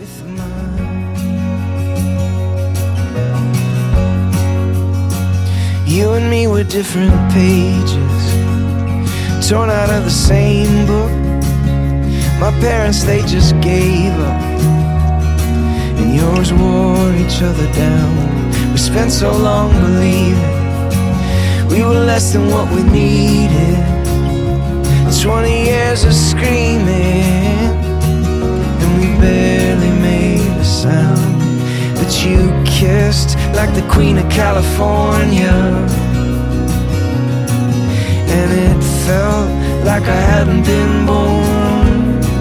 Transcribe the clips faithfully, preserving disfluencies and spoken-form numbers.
with mine. You and me were different pages, torn out of the same book. My parents, they just gave up, and yours wore each other down. We spent so long believing we were less than what we needed. Twenty years of screaming, and we barely made a sound. But you kissed like the Queen of California, and it felt like I hadn't been born.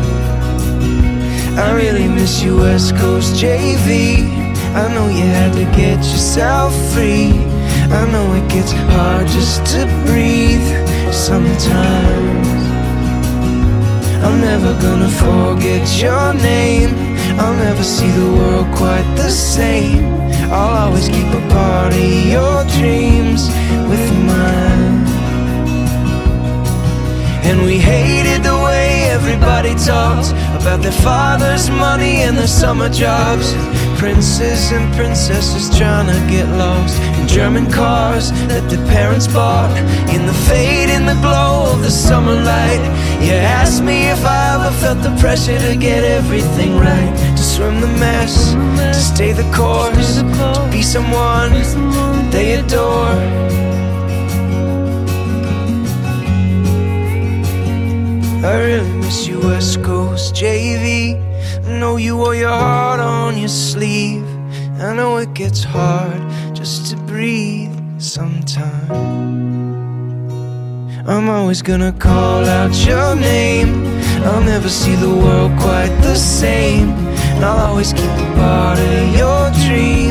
I really miss you, West Coast J V. I know you had to get yourself free. I know it gets hard just to breathe sometimes. I'm never gonna forget your name. I'll never see the world quite the same. I'll always keep a part of your dreams with mine. And we hated the way everybody talked about their father's money and their summer jobs. Princes and princesses trying to get lost in German cars that their parents bought. In the fade, in the glow of the summer light, you asked me if I ever felt the pressure to get everything right, to swim the mess, to stay the course, to be someone that they adore. I really miss you, West Coast J V. I know you wore your heart on your sleeve. I know it gets hard just to breathe sometimes. I'm always gonna call out your name. I'll never see the world quite the same. And I'll always keep a part of your dream